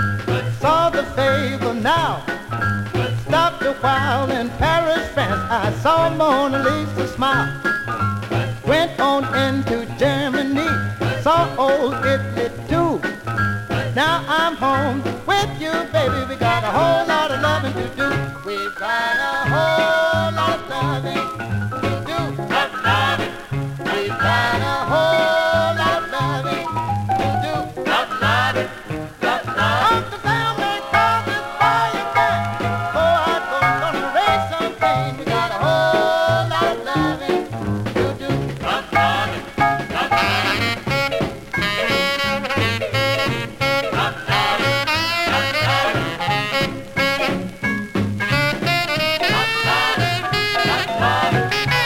Saw the favor now. Stopped a while in Paris, France. I saw Mona Lisa smile. Went on into Germany. Saw old Italy too. Now I'm home with you, baby. We got a whole lot of loving to do. We've got a whole lot of loving to do.